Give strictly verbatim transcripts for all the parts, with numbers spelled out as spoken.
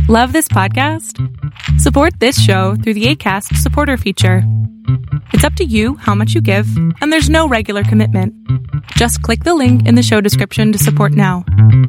Love this podcast? Support this show through the Acast supporter feature. It's up to you how much you give, and there's no regular commitment. Just click the link in the show description to support now.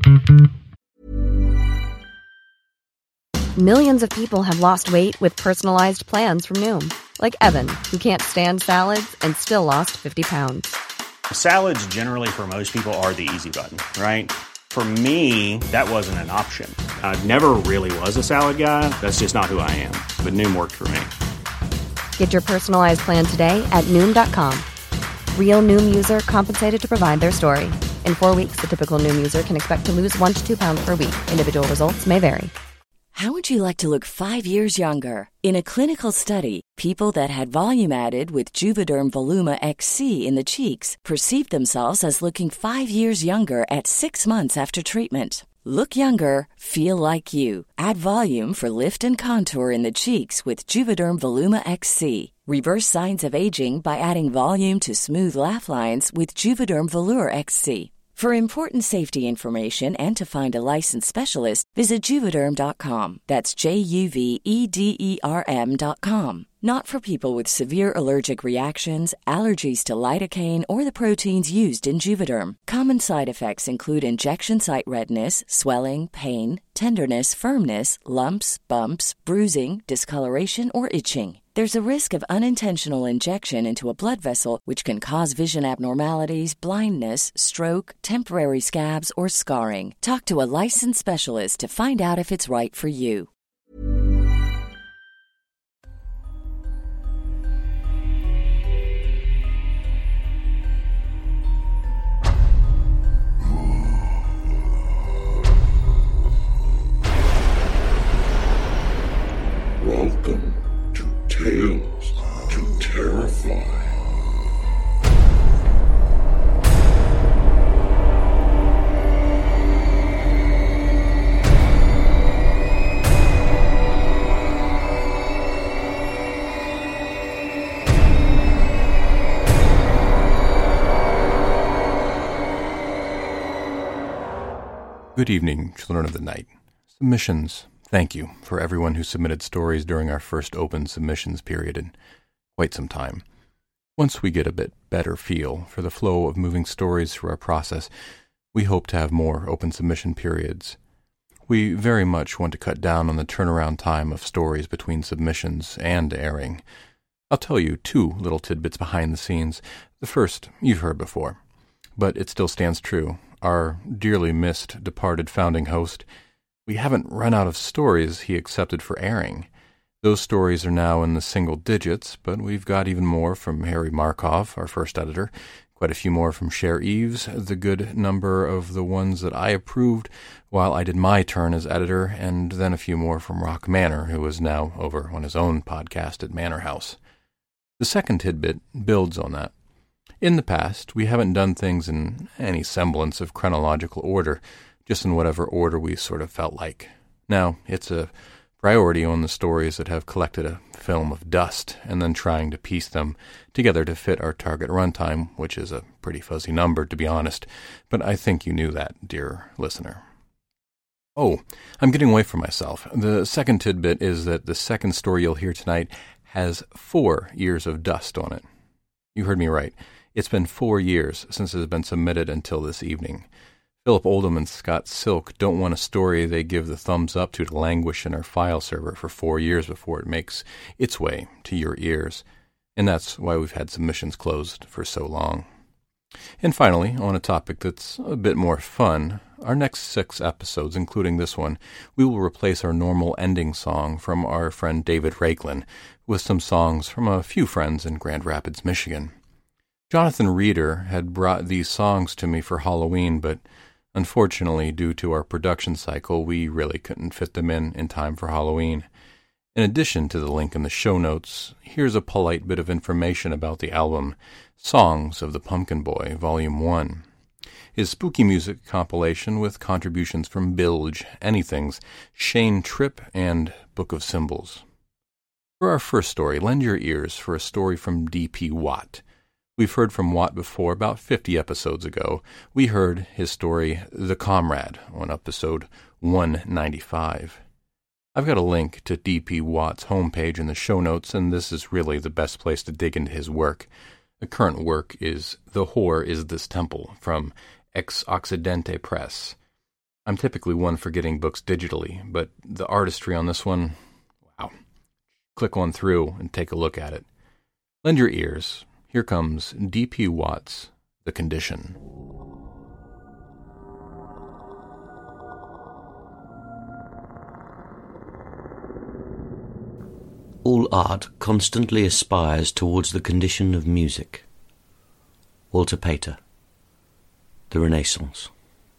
Millions of people have lost weight with personalized plans from Noom. Like Evan, who can't stand salads and still lost fifty pounds. Salads generally for most people are the easy button, right? For me, that wasn't an option. I never really was a salad guy. That's just not who I am. But Noom worked for me. Get your personalized plan today at Noom dot com. Real Noom user compensated to provide their story. In four weeks, the typical Noom user can expect to lose one to two pounds per week. Individual results may vary. How would you like to look five years younger? In a clinical study, people that had volume added with Juvederm Voluma X C in the cheeks perceived themselves as looking five years younger at six months after treatment. Look younger, feel like you. Add volume for lift and contour in the cheeks with Juvederm Voluma X C. Reverse signs of aging by adding volume to smooth laugh lines with Juvederm Volure X C. For important safety information and to find a licensed specialist, visit Juvederm dot com. That's J U V E D E R M dot com. Not for people with severe allergic reactions, allergies to lidocaine, or the proteins used in Juvederm. Common side effects include injection site redness, swelling, pain, tenderness, firmness, lumps, bumps, bruising, discoloration, or itching. There's a risk of unintentional injection into a blood vessel, which can cause vision abnormalities, blindness, stroke, temporary scabs, or scarring. Talk to a licensed specialist to find out if it's right for you. Welcome to Tales to Terrify. Good evening, children of the night. Submissions. Thank you for everyone who submitted stories during our first open submissions period in quite some time. Once we get a bit better feel for the flow of moving stories through our process, we hope to have more open submission periods. We very much want to cut down on the turnaround time of stories between submissions and airing. I'll tell you two little tidbits behind the scenes. The first you've heard before, but it still stands true. Our dearly missed, departed founding host, we haven't run out of stories he accepted for airing. Those stories are now in the single digits, but we've got even more from Harry Markov, our first editor, quite a few more from Cher Eves, the good number of the ones that I approved while I did my turn as editor, and then a few more from Rock Manor, who is now over on his own podcast at Manor House. The second tidbit builds on that. In the past, we haven't done things in any semblance of chronological order, just in whatever order we sort of felt like. Now, it's a priority on the stories that have collected a film of dust, and then trying to piece them together to fit our target runtime, which is a pretty fuzzy number, to be honest, but I think you knew that, dear listener. Oh, I'm getting away from myself. The second tidbit is that the second story you'll hear tonight has four years of dust on it. You heard me right. It's been four years since it has been submitted until this evening. Philip Oldham and Scott Silk don't want a story they give the thumbs up to to languish in our file server for four years before it makes its way to your ears. And that's why we've had submissions closed for so long. And finally, on a topic that's a bit more fun, our next six episodes, including this one, we will replace our normal ending song from our friend David Raiklin with some songs from a few friends in Grand Rapids, Michigan. Jonathan Reeder had brought these songs to me for Halloween, but unfortunately, due to our production cycle, we really couldn't fit them in in time for Halloween. In addition to the link in the show notes, here's a polite bit of information about the album Songs of the Pumpkin Boy, Volume one. His spooky music compilation with contributions from Bilge, Anythings, Shane Tripp, and Book of Symbols. For our first story, lend your ears for a story from D P Watt. We've heard from Watt before, about fifty episodes ago. We heard his story, The Comrade, on episode one ninety-five. I've got a link to D P Watt's homepage in the show notes, and this is really the best place to dig into his work. The current work is The Whore is This Temple from Ex Occidente Press. I'm typically one for getting books digitally, but the artistry on this one, wow. Click on through and take a look at it. Lend your ears. Here comes D P Watt's The Condition. All art constantly aspires towards the condition of music. Walter Pater, The Renaissance.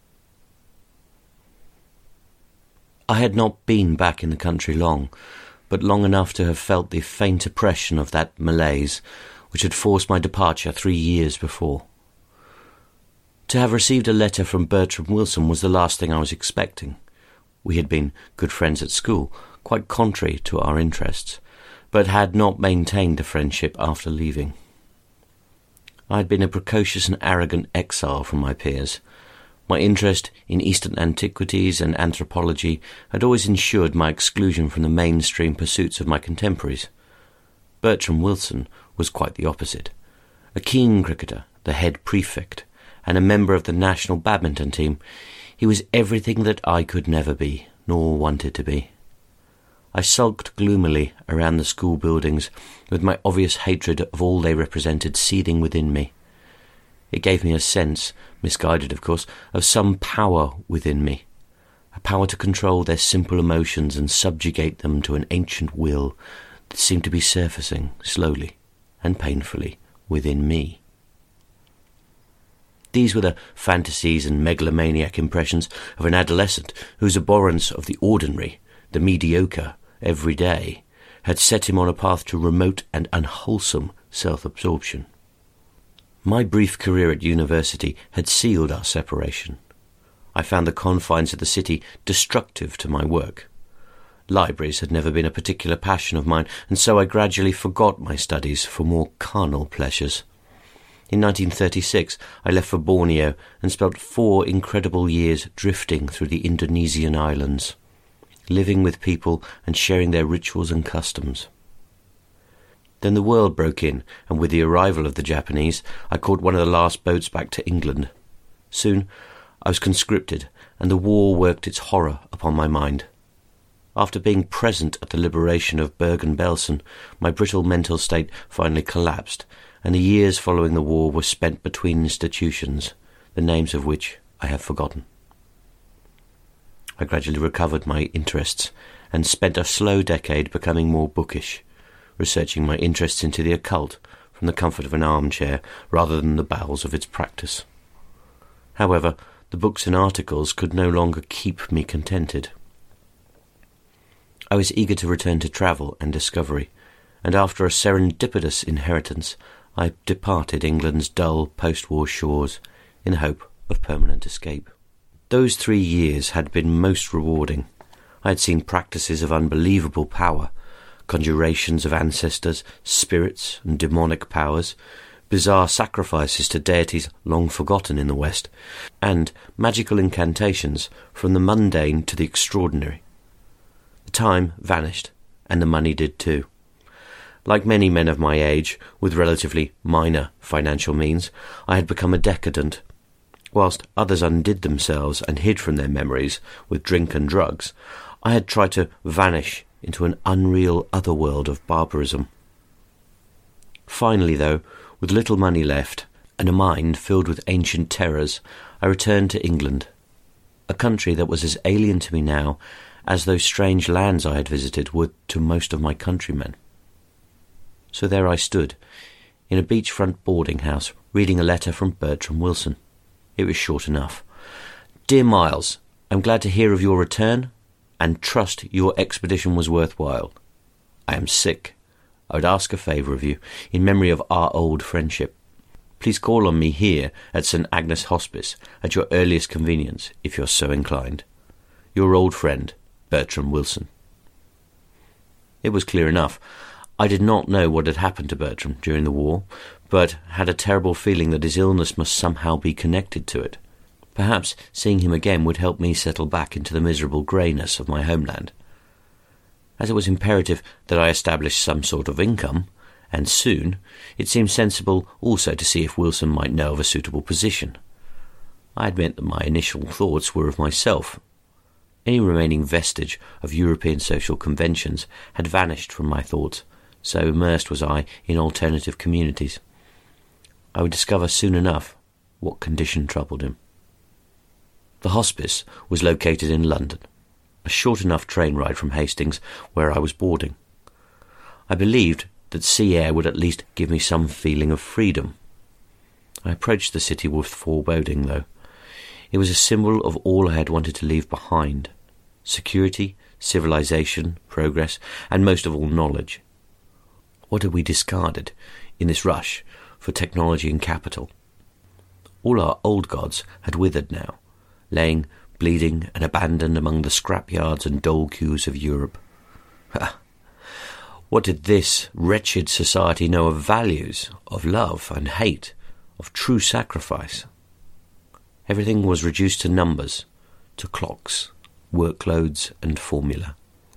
I had not been back in the country long, but long enough to have felt the faint oppression of that malaise which had forced my departure three years before. To have received a letter from Bertram Wilson was the last thing I was expecting. We had been good friends at school, quite contrary to our interests, but had not maintained a friendship after leaving. I had been a precocious and arrogant exile from my peers. My interest in Eastern antiquities and anthropology had always ensured my exclusion from the mainstream pursuits of my contemporaries. Bertram Wilson was quite the opposite. A keen cricketer, the head prefect, and a member of the national badminton team, he was everything that I could never be, nor wanted to be. I sulked gloomily around the school buildings, with my obvious hatred of all they represented seething within me. It gave me a sense, misguided of course, of some power within me, a power to control their simple emotions and subjugate them to an ancient will that seemed to be surfacing slowly and painfully within me. These were the fantasies and megalomaniac impressions of an adolescent whose abhorrence of the ordinary, the mediocre, every day, had set him on a path to remote and unwholesome self-absorption. My brief career at university had sealed our separation. I found the confines of the city destructive to my work. Libraries had never been a particular passion of mine, and so I gradually forgot my studies for more carnal pleasures. In nineteen thirty-six, I left for Borneo and spent four incredible years drifting through the Indonesian islands, living with people and sharing their rituals and customs. Then the world broke in, and with the arrival of the Japanese, I caught one of the last boats back to England. Soon I was conscripted, and the war worked its horror upon my mind. After being present at the liberation of Bergen-Belsen, my brittle mental state finally collapsed, and the years following the war were spent between institutions, the names of which I have forgotten. I gradually recovered my interests and spent a slow decade becoming more bookish, researching my interests into the occult from the comfort of an armchair rather than the bowels of its practice. However, the books and articles could no longer keep me contented. I was eager to return to travel and discovery, and after a serendipitous inheritance, I departed England's dull post-war shores in the hope of permanent escape. Those three years had been most rewarding. I had seen practices of unbelievable power, conjurations of ancestors, spirits and demonic powers, bizarre sacrifices to deities long forgotten in the West, and magical incantations from the mundane to the extraordinary. The time vanished, and the money did too. Like many men of my age, with relatively minor financial means, I had become a decadent. Whilst others undid themselves and hid from their memories with drink and drugs, I had tried to vanish into an unreal otherworld of barbarism. Finally, though, with little money left and a mind filled with ancient terrors, I returned to England, a country that was as alien to me now as those strange lands I had visited were to most of my countrymen. So there I stood, in a beachfront boarding house, reading a letter from Bertram Wilson. It was short enough. Dear Miles, I'm glad to hear of your return, and trust your expedition was worthwhile. I am sick. I would ask a favour of you, in memory of our old friendship. Please call on me here at St Agnes Hospice at your earliest convenience, if you're so inclined. Your old friend, Bertram Wilson. It was clear enough. I did not know what had happened to Bertram during the war, but had a terrible feeling that his illness must somehow be connected to it. Perhaps seeing him again would help me settle back into the miserable greyness of my homeland. As it was imperative that I establish some sort of income, and soon, it seemed sensible also to see if Wilson might know of a suitable position. I admit that my initial thoughts were of myself. Any remaining vestige of European social conventions had vanished from my thoughts, so immersed was I in alternative communities. I would discover soon enough what condition troubled him. The hospice was located in London, a short enough train ride from Hastings, where I was boarding. I believed that sea air would at least give me some feeling of freedom. I approached the city with foreboding, though. It was a symbol of all I had wanted to leave behind: security, civilization, progress, and most of all knowledge. What had we discarded in this rush for technology and capital? All our old gods had withered now, laying bleeding and abandoned among the scrapyards and dole queues of Europe. Ha! What did this wretched society know of values, of love and hate, of true sacrifice? Everything was reduced to numbers, to clocks, workloads and formula.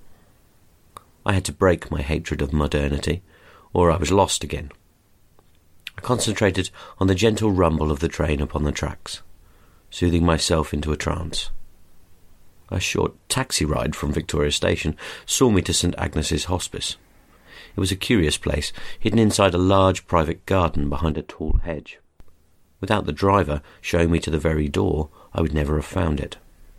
I had to break my hatred of modernity, or I was lost again. I concentrated on the gentle rumble of the train upon the tracks, soothing myself into a trance. A short taxi ride from Victoria Station saw me to St Agnes's Hospice. It was a curious place, hidden inside a large private garden behind a tall hedge. Without the driver showing me to the very door, I would never have found it.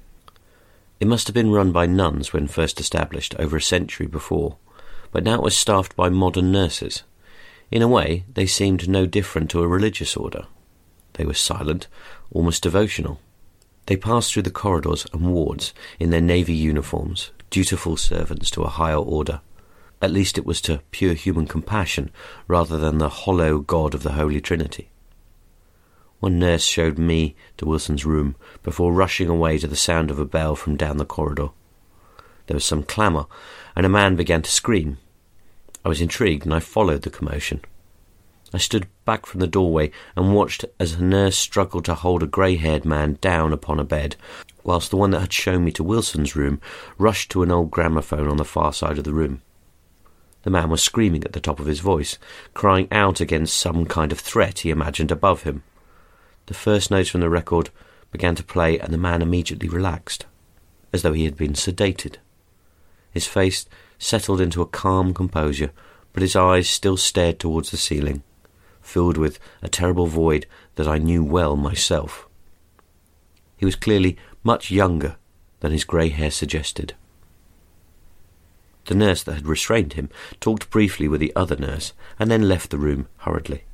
It must have been run by nuns when first established over a century before, but now it was staffed by modern nurses. In a way, they seemed no different to a religious order. They were silent, almost devotional. They passed through the corridors and wards in their navy uniforms, dutiful servants to a higher order. At least it was to pure human compassion rather than the hollow God of the Holy Trinity. One nurse showed me to Wilson's room before rushing away to the sound of a bell from down the corridor. There was some clamour, and a man began to scream. I was intrigued, and I followed the commotion. I stood back from the doorway and watched as a nurse struggled to hold a grey-haired man down upon a bed, whilst the one that had shown me to Wilson's room rushed to an old gramophone on the far side of the room. The man was screaming at the top of his voice, crying out against some kind of threat he imagined above him. The first notes from the record began to play, and the man immediately relaxed, as though he had been sedated. His face settled into a calm composure, but his eyes still stared towards the ceiling, filled with a terrible void that I knew well myself. He was clearly much younger than his grey hair suggested. The nurse that had restrained him talked briefly with the other nurse, and then left the room hurriedly.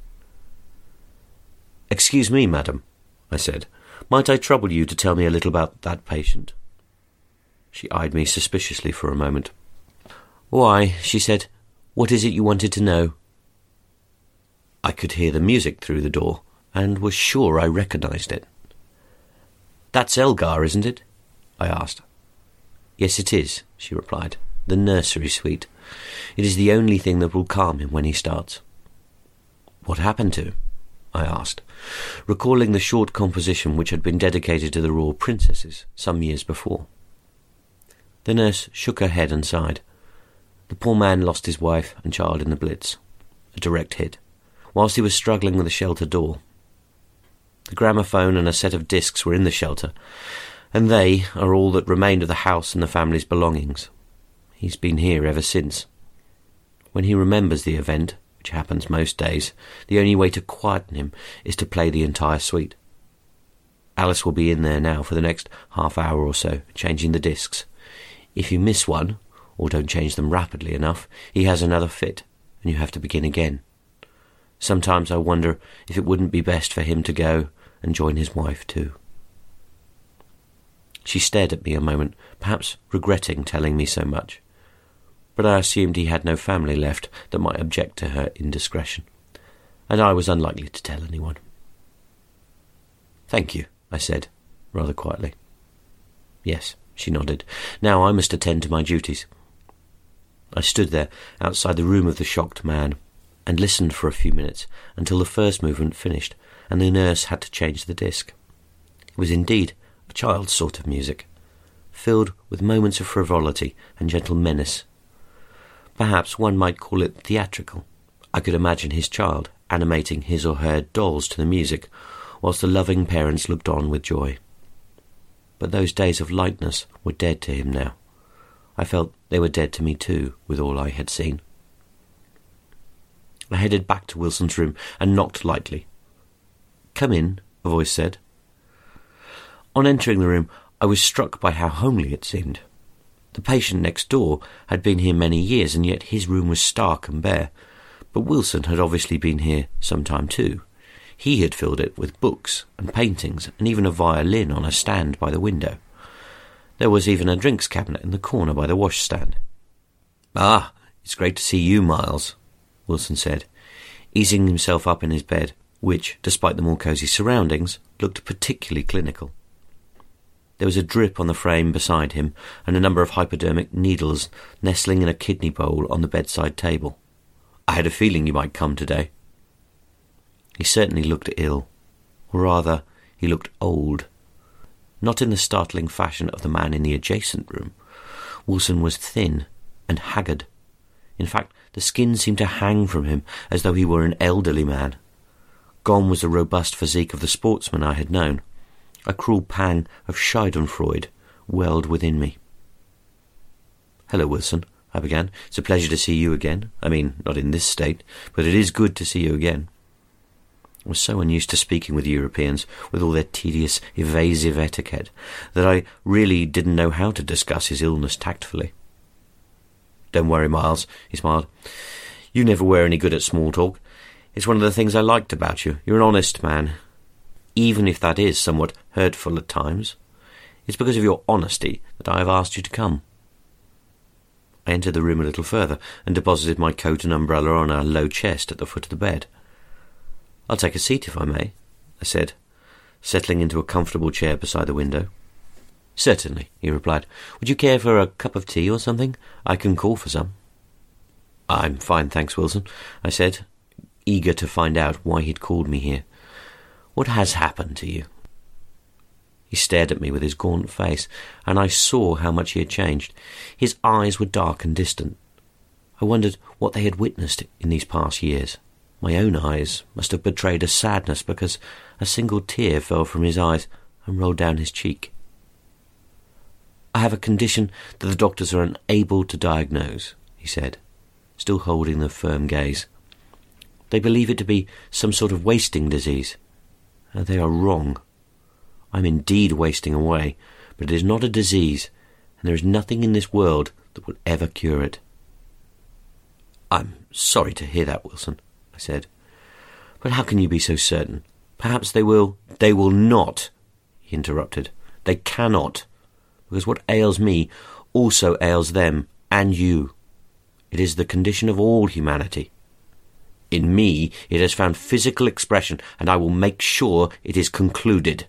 "Excuse me, madam," I said. "Might I trouble you to tell me a little about that patient?" She eyed me suspiciously for a moment. "Why," she said, "what is it you wanted to know?" I could hear the music through the door, and was sure I recognised it. "That's Elgar, isn't it?" I asked. "Yes, it is," she replied. "The nursery suite. It is the only thing that will calm him when he starts." "What happened to him?" I asked, recalling the short composition which had been dedicated to the royal princesses some years before. The nurse shook her head and sighed. The poor man lost his wife and child in the Blitz, a direct hit, whilst he was struggling with the shelter door. The gramophone and a set of discs were in the shelter, and they are all that remained of the house and the family's belongings. He's been here ever since. When he remembers the event, which happens most days, the only way to quieten him is to play the entire suite. Alice will be in there now for the next half hour or so, changing the discs. If you miss one, or don't change them rapidly enough, he has another fit, and you have to begin again. Sometimes I wonder if it wouldn't be best for him to go and join his wife too. She stared at me a moment, perhaps regretting telling me so much, but I assumed he had no family left that might object to her indiscretion, and I was unlikely to tell anyone. "Thank you," I said, rather quietly. "Yes," she nodded. "Now I must attend to my duties." I stood there outside the room of the shocked man and listened for a few minutes until the first movement finished and the nurse had to change the disc. It was indeed a child's sort of music, filled with moments of frivolity and gentle menace, Perhaps one might call it theatrical. I could imagine his child animating his or her dolls to the music, whilst the loving parents looked on with joy. But those days of lightness were dead to him now. I felt they were dead to me too, with all I had seen. I headed back to Wilson's room and knocked lightly. "Come in," a voice said. On entering the room, I was struck by how homely it seemed. The patient next door had been here many years, and yet his room was stark and bare. But Wilson had obviously been here some time too. He had filled it with books and paintings, and even a violin on a stand by the window. There was even a drinks cabinet in the corner by the washstand. "Ah, it's great to see you, Miles," Wilson said, easing himself up in his bed, which, despite the more cosy surroundings, looked particularly clinical. There was a drip on the frame beside him, and a number of hypodermic needles nestling in a kidney bowl on the bedside table. "I had a feeling you might come today." He certainly looked ill, or rather, he looked old. Not in the startling fashion of the man in the adjacent room. Wilson was thin and haggard. In fact, the skin seemed to hang from him as though he were an elderly man. Gone was the robust physique of the sportsman I had known. A cruel pang of schadenfreude welled within me. "Hello, Wilson," I began. "It's a pleasure to see you again. I mean, not in this state, but it is good to see you again." I was so unused to speaking with Europeans, with all their tedious, evasive etiquette, that I really didn't know how to discuss his illness tactfully. "Don't worry, Miles," he smiled. "You never were any good at small talk. It's one of the things I liked about you. You're an honest man, even if that is somewhat hurtful at times. It's because of your honesty that I have asked you to come." I entered the room a little further and deposited my coat and umbrella on a low chest at the foot of the bed. "I'll take a seat if I may," I said, settling into a comfortable chair beside the window. "Certainly," he replied. "Would you care for a cup of tea or something? I can call for some." "I'm fine, thanks, Wilson," I said, eager to find out why he'd called me here. "What has happened to you?" He stared at me with his gaunt face, and I saw how much he had changed. His eyes were dark and distant. I wondered what they had witnessed in these past years. My own eyes must have betrayed a sadness, because a single tear fell from his eyes and rolled down his cheek. "I have a condition that the doctors are unable to diagnose," he said, still holding the firm gaze. "They believe it to be some sort of wasting disease. And they are wrong. I'm indeed wasting away, but it is not a disease, and there is nothing in this world that will ever cure it." "I'm sorry to hear that, Wilson," I said. "But how can you be so certain? Perhaps they will—" "They will not," he interrupted. "They cannot, because what ails me also ails them and you. It is the condition of all humanity. In me it has found physical expression, and I will make sure it is concluded."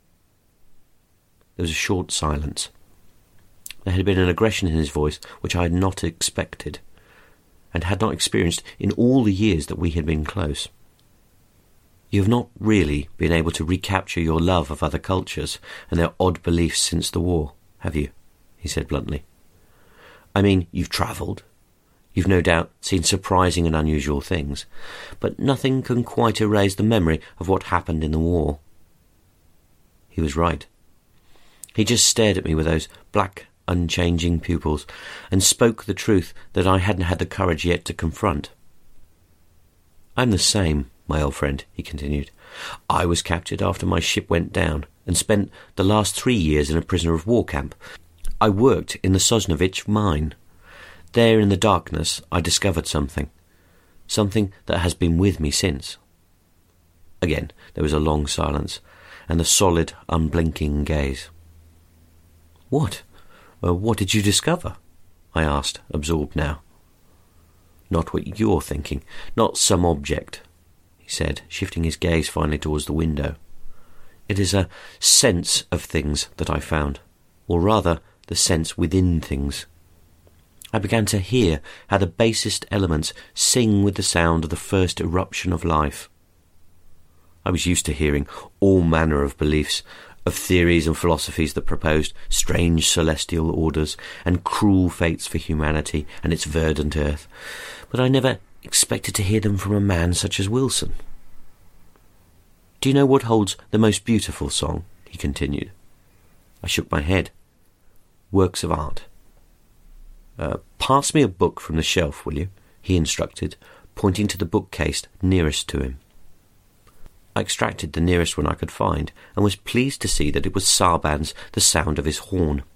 There was a short silence. There had been an aggression in his voice which I had not expected, and had not experienced in all the years that we had been close. "You have not really been able to recapture your love of other cultures and their odd beliefs since the war, have you?" he said bluntly. "I mean, you've travelled. You've no doubt seen surprising and unusual things, but nothing can quite erase the memory of what happened in the war." He was right. He just stared at me with those black, unchanging pupils, and spoke the truth that I hadn't had the courage yet to confront. "I'm the same, my old friend," he continued. "I was captured after my ship went down, and spent the last three years in a prisoner of war camp. I worked in the Sosnovich mine. There in the darkness I discovered something, something that has been with me since." Again there was a long silence, and the solid, unblinking gaze. "What? Uh, what did you discover?" I asked, absorbed now. "Not what you're thinking, not some object," he said, shifting his gaze finally towards the window. "It is a sense of things that I found, or rather the sense within things. I began to hear how the basest elements sing with the sound of the first eruption of life. I was used to hearing all manner of beliefs, of theories and philosophies that proposed strange celestial orders and cruel fates for humanity and its verdant earth, but I never expected to hear them from a man such as Wilson. "Do you know what holds the most beautiful song?" he continued. I shook my head. "Works of art." Uh, pass me a book from the shelf, will you?" he instructed, pointing to the bookcase nearest to him. I extracted the nearest one I could find, and was pleased to see that it was Sarban's The Sound of His Horn.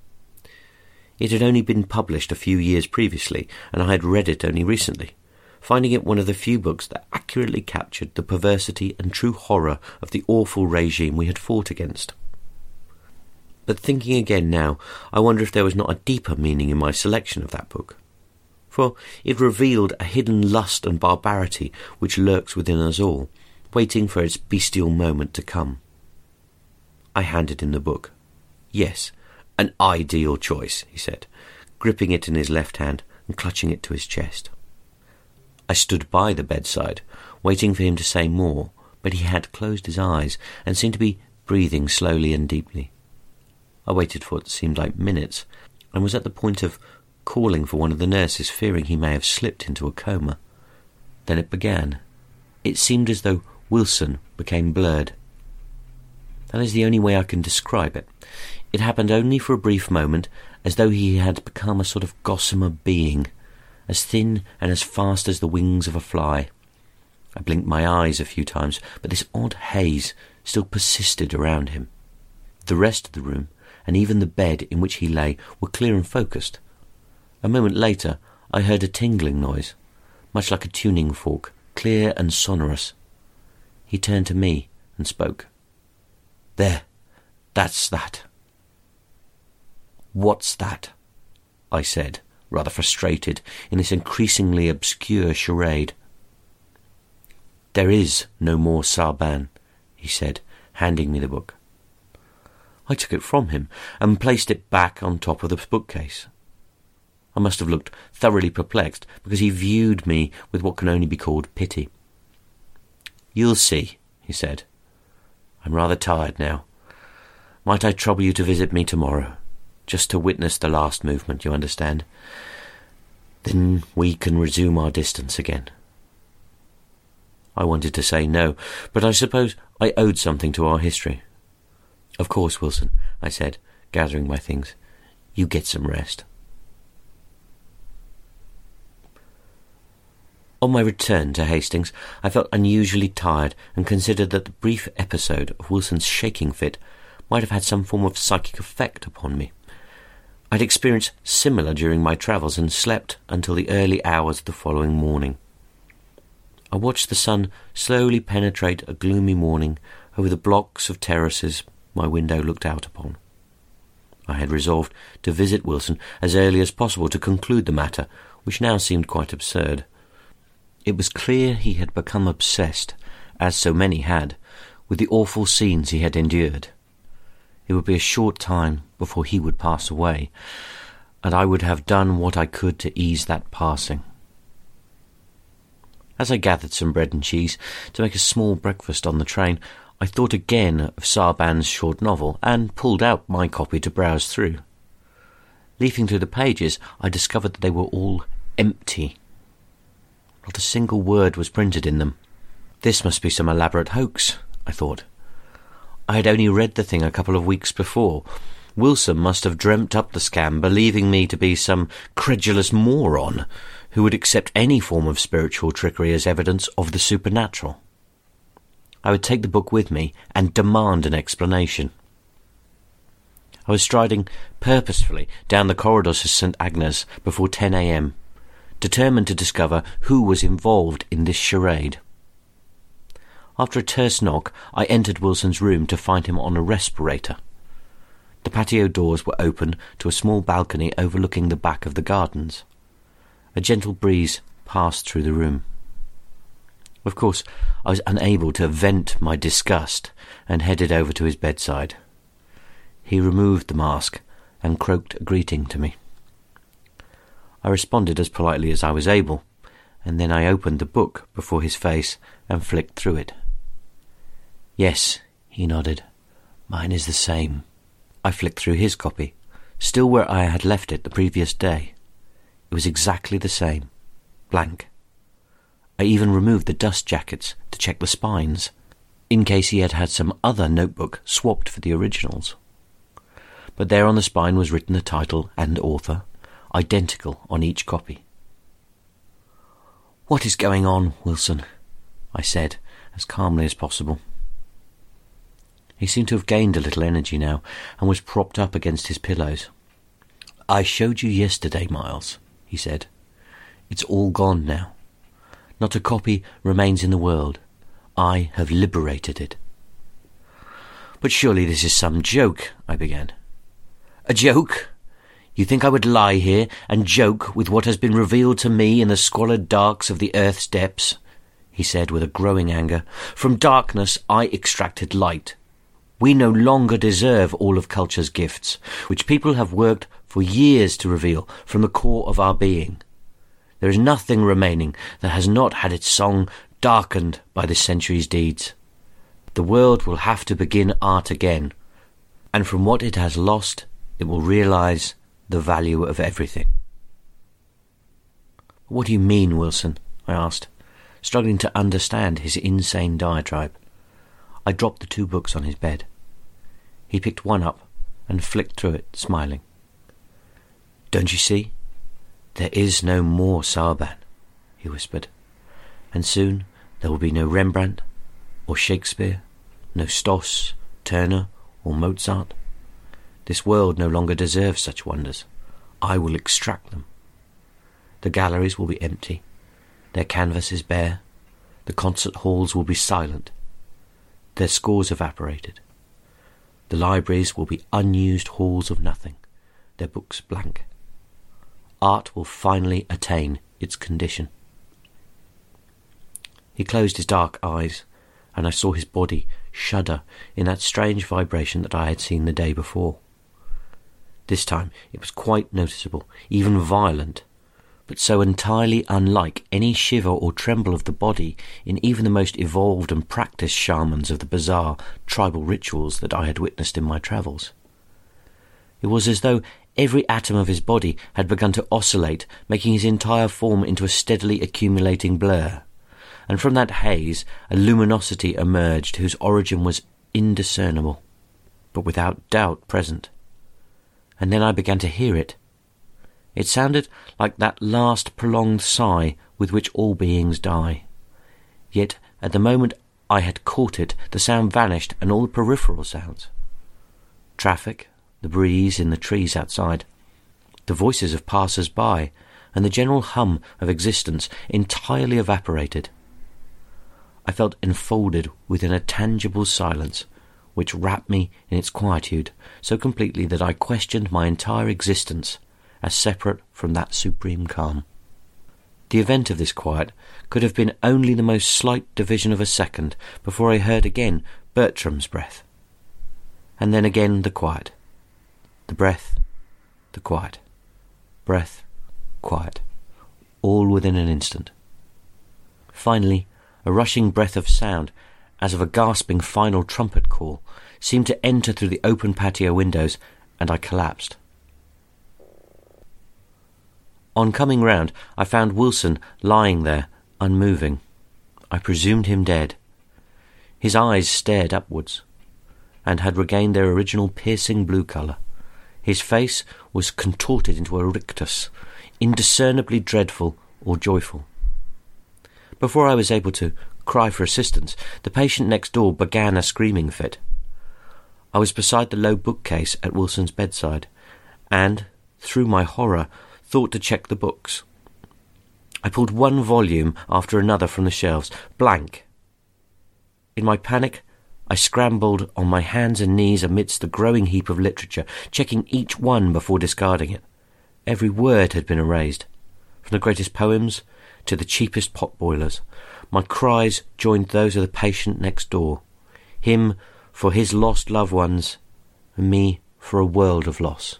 It had only been published a few years previously, and I had read it only recently, finding it one of the few books that accurately captured the perversity and true horror of the awful regime we had fought against. But thinking again now, I wonder if there was not a deeper meaning in my selection of that book. For it revealed a hidden lust and barbarity which lurks within us all, waiting for its bestial moment to come. I handed him the book. "Yes, an ideal choice," he said, gripping it in his left hand and clutching it to his chest. I stood by the bedside, waiting for him to say more, but he had closed his eyes and seemed to be breathing slowly and deeply. I waited for what seemed like minutes, and was at the point of calling for one of the nurses, fearing he may have slipped into a coma. Then it began. It seemed as though Wilson became blurred. That is the only way I can describe it. It happened only for a brief moment, as though he had become a sort of gossamer being, as thin and as fast as the wings of a fly. I blinked my eyes a few times, but this odd haze still persisted around him. The rest of the room, and even the bed in which he lay, were clear and focused. A moment later I heard a tingling noise, much like a tuning fork, clear and sonorous. He turned to me and spoke. "There, that's that." "What's that?" I said, rather frustrated in this increasingly obscure charade. "There is no more Sarban," he said, handing me the book. I took it from him and placed it back on top of the bookcase. I must have looked thoroughly perplexed, because he viewed me with what can only be called pity. "You'll see," he said. "I'm rather tired now. Might I trouble you to visit me tomorrow, just to witness the last movement, you understand? Then we can resume our distance again." I wanted to say no, but I suppose I owed something to our history. "Of course, Wilson," I said, gathering my things. "You get some rest." On my return to Hastings, I felt unusually tired and considered that the brief episode of Wilson's shaking fit might have had some form of psychic effect upon me. I'd experienced similar during my travels and slept until the early hours of the following morning. I watched the sun slowly penetrate a gloomy morning over the blocks of terraces my window looked out upon. I had resolved to visit Wilson as early as possible to conclude the matter, which now seemed quite absurd. It was clear he had become obsessed, as so many had, with the awful scenes he had endured. It would be a short time before he would pass away, and I would have done what I could to ease that passing. As I gathered some bread and cheese to make a small breakfast on the train, I thought again of Sarban's short novel, and pulled out my copy to browse through. Leafing through the pages, I discovered that they were all empty. Not a single word was printed in them. This must be some elaborate hoax, I thought. I had only read the thing a couple of weeks before. Wilson must have dreamt up the scam, believing me to be some credulous moron who would accept any form of spiritual trickery as evidence of the supernatural. I would take the book with me and demand an explanation. I was striding purposefully down the corridors of Saint Agnes before ten a.m., determined to discover who was involved in this charade. After a terse knock, I entered Wilson's room to find him on a respirator. The patio doors were open to a small balcony overlooking the back of the gardens. A gentle breeze passed through the room. Of course, I was unable to vent my disgust and headed over to his bedside. He removed the mask and croaked a greeting to me. I responded as politely as I was able, and then I opened the book before his face and flicked through it. "Yes," he nodded, Mine is the same. I flicked through his copy, still where I had left it the previous day. It was exactly the same. Blank. I even removed the dust jackets to check the spines, in case he had had some other notebook swapped for the originals. But there on the spine was written the title and author, identical on each copy. "What is going on, Wilson?" I said, as calmly as possible. He seemed to have gained a little energy now, and was propped up against his pillows. "I showed you yesterday, Miles," he said. "It's all gone now. Not a copy remains in the world. I have liberated it." "But surely this is some joke," I began. "A joke? You think I would lie here and joke with what has been revealed to me in the squalid darks of the earth's depths?" he said with a growing anger. "From darkness I extracted light. We no longer deserve all of culture's gifts, which people have worked for years to reveal from the core of our being. There is nothing remaining that has not had its song darkened by this century's deeds. The world will have to begin art again, and from what it has lost, it will realize the value of everything." "What do you mean, Wilson?" I asked, struggling to understand his insane diatribe. I dropped the two books on his bed. He picked one up and flicked through it, smiling. "Don't you see? There is no more Sarban," he whispered, "and soon there will be no Rembrandt or Shakespeare, no Stoss, Turner or Mozart. This world no longer deserves such wonders. I will extract them. The galleries will be empty, their canvases bare, the concert halls will be silent, their scores evaporated. The libraries will be unused halls of nothing, their books blank. Art will finally attain its condition." He closed his dark eyes, and I saw his body shudder in that strange vibration that I had seen the day before. This time it was quite noticeable, even violent, but so entirely unlike any shiver or tremble of the body in even the most evolved and practiced shamans of the bizarre tribal rituals that I had witnessed in my travels. It was as though every atom of his body had begun to oscillate, making his entire form into a steadily accumulating blur, and from that haze a luminosity emerged whose origin was indiscernible, but without doubt present. And then I began to hear it. It sounded like that last prolonged sigh with which all beings die. Yet at the moment I had caught it, the sound vanished, and all the peripheral sounds. Traffic, the breeze in the trees outside, the voices of passers-by, and the general hum of existence entirely evaporated. I felt enfolded within a tangible silence, which wrapped me in its quietude so completely that I questioned my entire existence as separate from that supreme calm. The event of this quiet could have been only the most slight division of a second before I heard again Bertram's breath, and then again the quiet. The breath, the quiet, breath, quiet, all within an instant. Finally, a rushing breath of sound, as of a gasping final trumpet call, seemed to enter through the open patio windows, and I collapsed. On coming round, I found Wilson lying there, unmoving. I presumed him dead. His eyes stared upwards, and had regained their original piercing blue colour. His face was contorted into a rictus, indiscernibly dreadful or joyful. Before I was able to cry for assistance, the patient next door began a screaming fit. I was beside the low bookcase at Wilson's bedside, and, through my horror, thought to check the books. I pulled one volume after another from the shelves, blank. In my panic, I scrambled on my hands and knees amidst the growing heap of literature, checking each one before discarding it. Every word had been erased, from the greatest poems to the cheapest pot-boilers. My cries joined those of the patient next door, him for his lost loved ones, and me for a world of loss.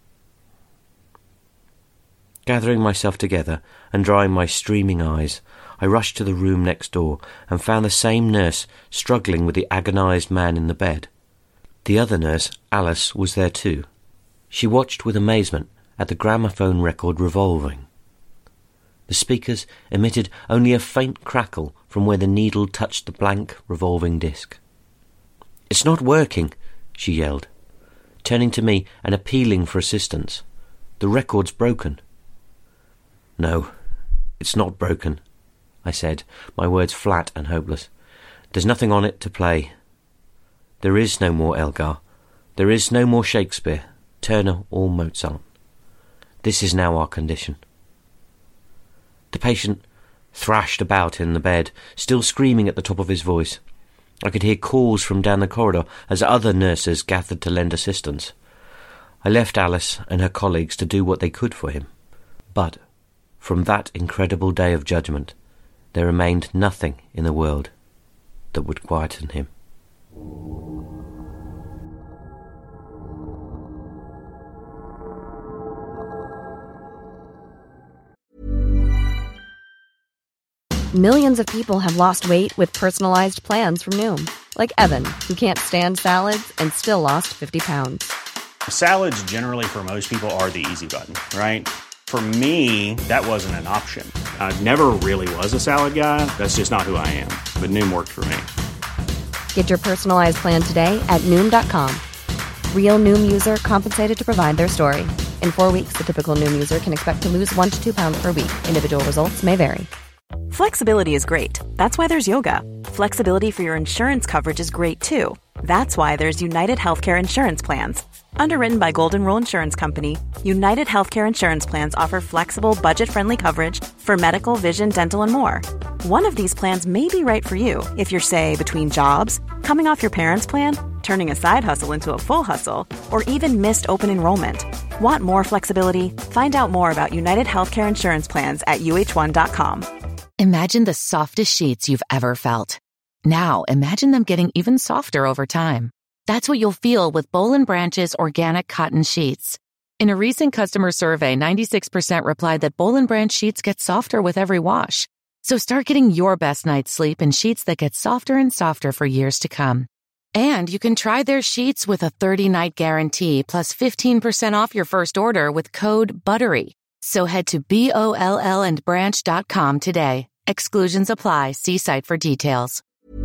Gathering myself together and drying my streaming eyes, I rushed to the room next door and found the same nurse struggling with the agonized man in the bed. The other nurse, Alice, was there too. She watched with amazement at the gramophone record revolving. The speakers emitted only a faint crackle from where the needle touched the blank, revolving disc. "It's not working," she yelled, turning to me and appealing for assistance. "The record's broken." "No, it's not broken," I said, my words flat and hopeless. "There's nothing on it to play. There is no more Elgar. There is no more Shakespeare, Turner or Mozart. This is now our condition." The patient thrashed about in the bed, still screaming at the top of his voice. I could hear calls from down the corridor as other nurses gathered to lend assistance. I left Alice and her colleagues to do what they could for him. But from that incredible day of judgment, there remained nothing in the world that would quieten him. Millions of people have lost weight with personalized plans from Noom. Like Evan, who can't stand salads and still lost fifty pounds. Salads generally for most people are the easy button, right? For me, that wasn't an option. I never really was a salad guy. That's just not who I am. But Noom worked for me. Get your personalized plan today at Noom dot com. Real Noom user compensated to provide their story. In four weeks, the typical Noom user can expect to lose one to two pounds per week. Individual results may vary. Flexibility is great. That's why there's yoga. Flexibility for your insurance coverage is great too. That's why there's United Healthcare Insurance Plans. Underwritten by Golden Rule Insurance Company, United Healthcare Insurance Plans offer flexible, budget-friendly coverage for medical, vision, dental, and more. One of these plans may be right for you if you're, say, between jobs, coming off your parents' plan, turning a side hustle into a full hustle, or even missed open enrollment. Want more flexibility? Find out more about United Healthcare Insurance Plans at U H one dot com. Imagine the softest sheets you've ever felt. Now, imagine them getting even softer over time. That's what you'll feel with Boll and Branch's organic cotton sheets. In a recent customer survey, ninety-six percent replied that Boll and Branch sheets get softer with every wash. So start getting your best night's sleep in sheets that get softer and softer for years to come. And you can try their sheets with a thirty-night guarantee plus fifteen percent off your first order with code BUTTERY. So head to B O L L and branch dot com today. Exclusions apply. See site for details.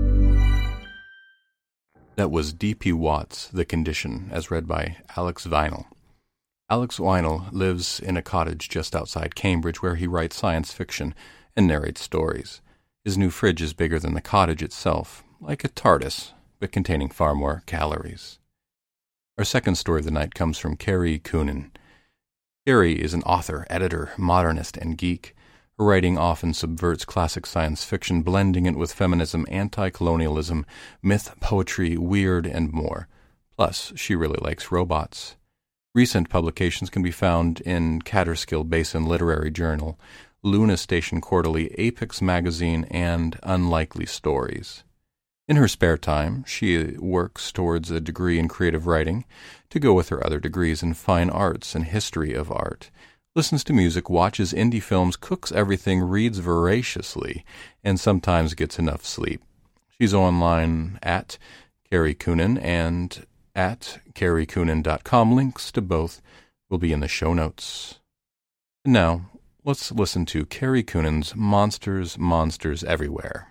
That was D P Watts' The Condition, as read by Alex Weinel. Alex Weinel lives in a cottage just outside Cambridge where he writes science fiction and narrates stories. His new fridge is bigger than the cottage itself, like a TARDIS, but containing far more calories. Our second story of the night comes from Carrie Coonan. Carrie is an author, editor, modernist, and geek. Her writing often subverts classic science fiction, blending it with feminism, anti-colonialism, myth, poetry, weird, and more. Plus, she really likes robots. Recent publications can be found in Catterskill Basin Literary Journal, Luna Station Quarterly, Apex Magazine, and Unlikely Stories. In her spare time, she works towards a degree in creative writing to go with her other degrees in fine arts and history of art. Listens to music, watches indie films, cooks everything, reads voraciously, and sometimes gets enough sleep. She's online at Carrie Coonan and at carrie coonan dot com. Links to both will be in the show notes. And now, let's listen to Carrie Coonan's Monsters, Monsters Everywhere.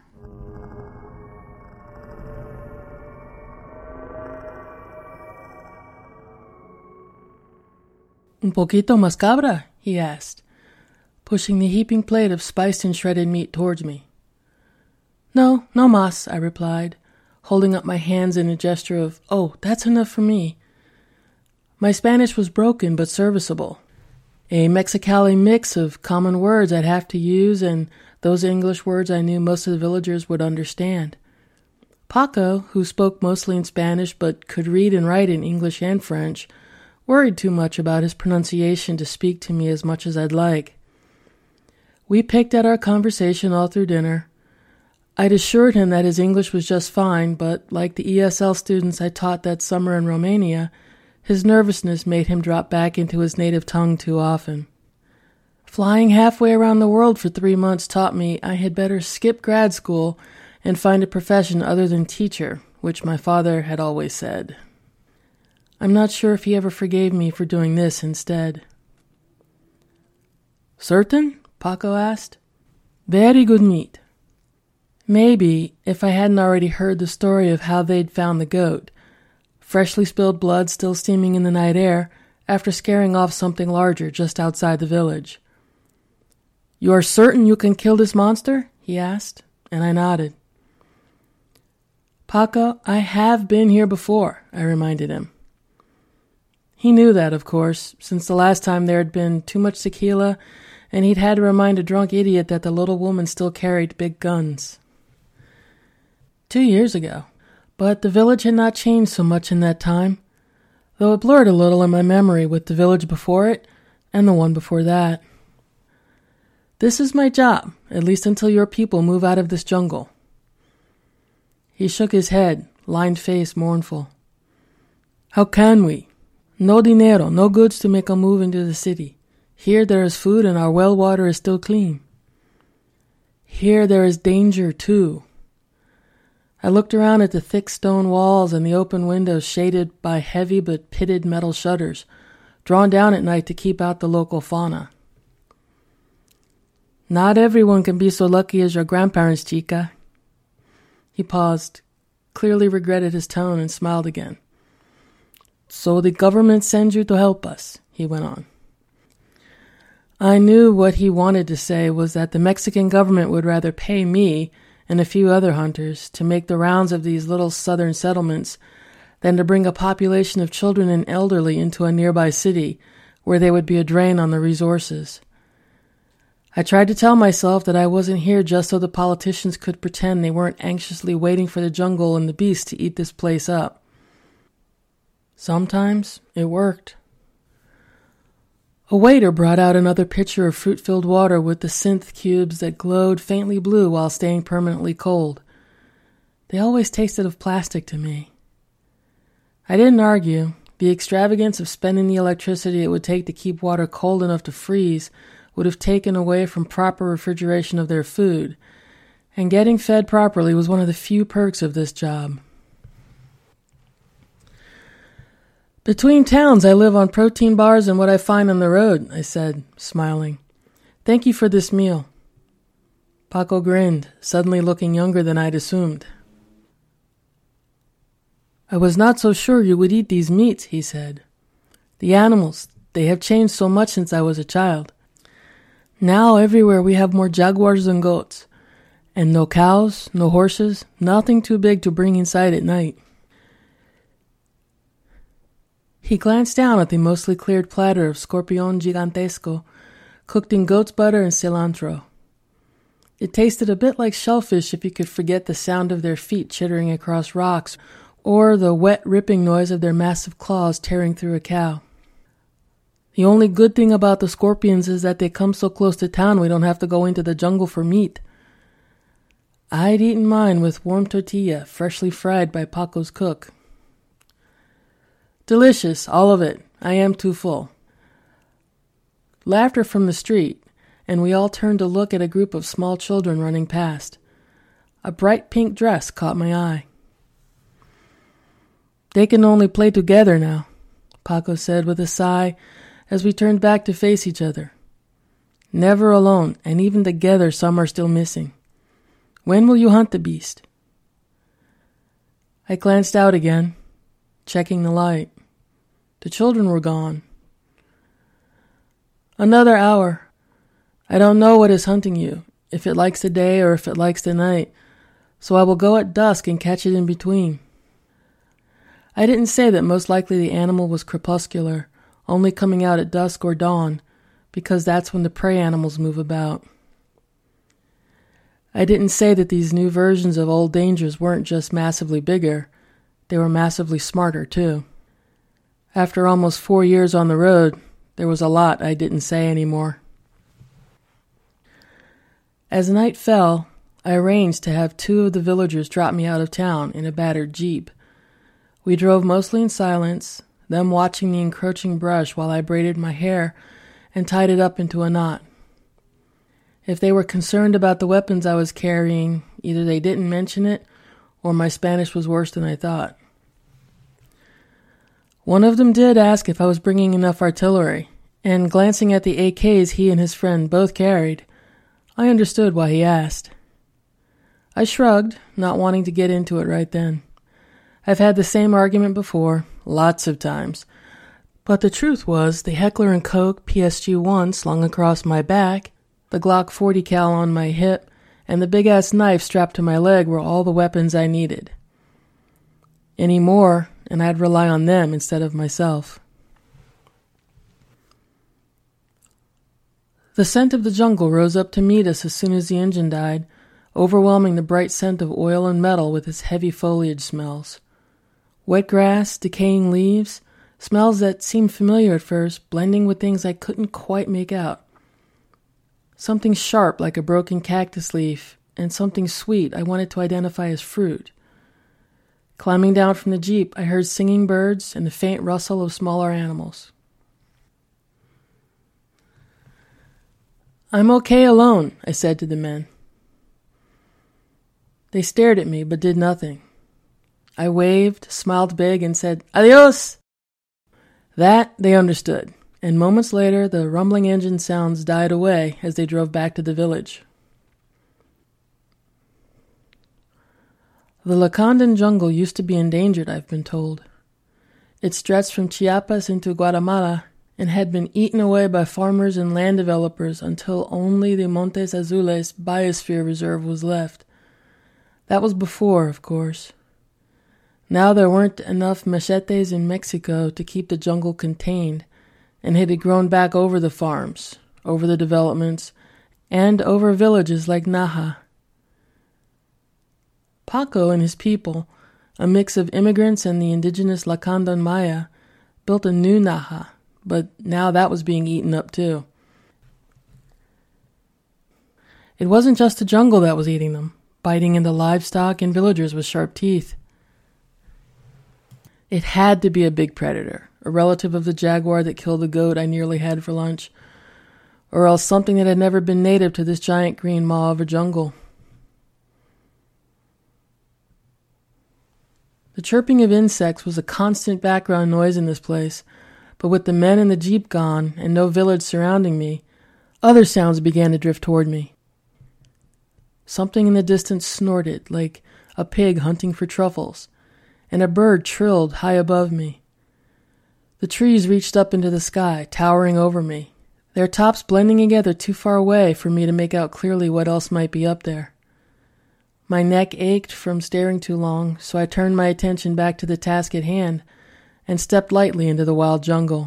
Un poquito más cabra? He asked, pushing the heaping plate of spiced and shredded meat towards me. No, no mas, I replied, holding up my hands in a gesture of, oh, that's enough for me. My Spanish was broken but serviceable, a Mexicali mix of common words I'd have to use and those English words I knew most of the villagers would understand. Paco, who spoke mostly in Spanish but could read and write in English and French, worried too much about his pronunciation to speak to me as much as I'd like. We picked at our conversation all through dinner. I'd assured him that his English was just fine, but like the E S L students I taught that summer in Romania, his nervousness made him drop back into his native tongue too often. Flying halfway around the world for three months taught me I had better skip grad school and find a profession other than teacher, which my father had always said. I'm not sure if he ever forgave me for doing this instead. Certain? Paco asked. Very good meat. Maybe, if I hadn't already heard the story of how they'd found the goat, freshly spilled blood still steaming in the night air after scaring off something larger just outside the village. You are certain you can kill this monster? He asked, and I nodded. Paco, I have been here before, I reminded him. He knew that, of course, since the last time there had been too much tequila, and he'd had to remind a drunk idiot that the little woman still carried big guns. Two years ago, but the village had not changed so much in that time, though it blurred a little in my memory with the village before it and the one before that. This is my job, at least until your people move out of this jungle. He shook his head, lined face mournful. How can we? No dinero, no goods to make a move into the city. Here there is food and our well water is still clean. Here there is danger, too. I looked around at the thick stone walls and the open windows shaded by heavy but pitted metal shutters, drawn down at night to keep out the local fauna. Not everyone can be so lucky as your grandparents, chica. He paused, clearly regretted his tone, and smiled again. So the government sends you to help us, he went on. I knew what he wanted to say was that the Mexican government would rather pay me and a few other hunters to make the rounds of these little southern settlements than to bring a population of children and elderly into a nearby city where they would be a drain on the resources. I tried to tell myself that I wasn't here just so the politicians could pretend they weren't anxiously waiting for the jungle and the beast to eat this place up. Sometimes it worked. A waiter brought out another pitcher of fruit-filled water with the synth cubes that glowed faintly blue while staying permanently cold. They always tasted of plastic to me. I didn't argue. The extravagance of spending the electricity it would take to keep water cold enough to freeze would have taken away from proper refrigeration of their food, and getting fed properly was one of the few perks of this job. Between towns, I live on protein bars and what I find on the road, I said, smiling. Thank you for this meal. Paco grinned, suddenly looking younger than I'd assumed. I was not so sure you would eat these meats, he said. The animals, they have changed so much since I was a child. Now everywhere we have more jaguars than goats, and no cows, no horses, nothing too big to bring inside at night. He glanced down at the mostly cleared platter of scorpion gigantesco, cooked in goat's butter and cilantro. It tasted a bit like shellfish if you could forget the sound of their feet chittering across rocks or the wet ripping noise of their massive claws tearing through a cow. The only good thing about the scorpions is that they come so close to town we don't have to go into the jungle for meat. I'd eaten mine with warm tortilla, freshly fried by Paco's cook. Delicious, all of it. I am too full. Laughter from the street, and we all turned to look at a group of small children running past. A bright pink dress caught my eye. They can only play together now, Paco said with a sigh as we turned back to face each other. Never alone, and even together some are still missing. When will you hunt the beast? I glanced out again, checking the light. The children were gone. Another hour. I don't know what is hunting you, if it likes the day or if it likes the night, so I will go at dusk and catch it in between. I didn't say that most likely the animal was crepuscular, only coming out at dusk or dawn, because that's when the prey animals move about. I didn't say that these new versions of old dangers weren't just massively bigger, they were massively smarter too. After almost four years on the road, there was a lot I didn't say anymore. As night fell, I arranged to have two of the villagers drop me out of town in a battered jeep. We drove mostly in silence, them watching the encroaching brush while I braided my hair and tied it up into a knot. If they were concerned about the weapons I was carrying, either they didn't mention it or my Spanish was worse than I thought. One of them did ask if I was bringing enough artillery, and glancing at the A Ks he and his friend both carried, I understood why he asked. I shrugged, not wanting to get into it right then. I've had the same argument before, lots of times, but the truth was the Heckler and Koch P S G one slung across my back, the Glock forty cal on my hip, and the big-ass knife strapped to my leg were all the weapons I needed. Any more, and I'd rely on them instead of myself. The scent of the jungle rose up to meet us as soon as the engine died, overwhelming the bright scent of oil and metal with its heavy foliage smells. Wet grass, decaying leaves, smells that seemed familiar at first, blending with things I couldn't quite make out. Something sharp like a broken cactus leaf, and something sweet I wanted to identify as fruit. Climbing down from the Jeep, I heard singing birds and the faint rustle of smaller animals. "I'm okay alone," I said to the men. They stared at me but did nothing. I waved, smiled big, and said, "Adios!" That they understood, and moments later the rumbling engine sounds died away as they drove back to the village. The Lacandan jungle used to be endangered, I've been told. It stretched from Chiapas into Guatemala and had been eaten away by farmers and land developers until only the Montes Azules Biosphere Reserve was left. That was before, of course. Now there weren't enough machetes in Mexico to keep the jungle contained, and it had grown back over the farms, over the developments, and over villages like Naha. Paco and his people, a mix of immigrants and the indigenous Lacandan Maya, built a new Naha, but now that was being eaten up too. It wasn't just the jungle that was eating them, biting into livestock and villagers with sharp teeth. It had to be a big predator, a relative of the jaguar that killed the goat I nearly had for lunch, or else something that had never been native to this giant green maw of a jungle. The chirping of insects was a constant background noise in this place, but with the men in the Jeep gone and no village surrounding me, other sounds began to drift toward me. Something in the distance snorted, like a pig hunting for truffles, and a bird trilled high above me. The trees reached up into the sky, towering over me, their tops blending together too far away for me to make out clearly what else might be up there. My neck ached from staring too long, so I turned my attention back to the task at hand and stepped lightly into the wild jungle.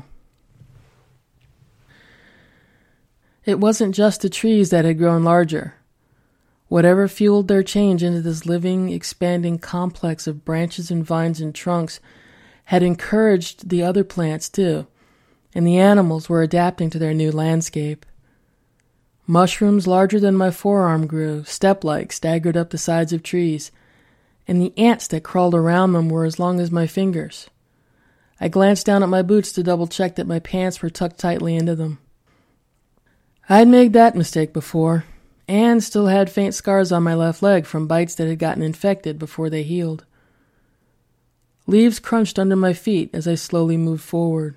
It wasn't just the trees that had grown larger. Whatever fueled their change into this living, expanding complex of branches and vines and trunks had encouraged the other plants too, and the animals were adapting to their new landscape. Mushrooms larger than my forearm grew, step-like, staggered up the sides of trees, and the ants that crawled around them were as long as my fingers. I glanced down at my boots to double-check that my pants were tucked tightly into them. I'd made that mistake before, and still had faint scars on my left leg from bites that had gotten infected before they healed. Leaves crunched under my feet as I slowly moved forward.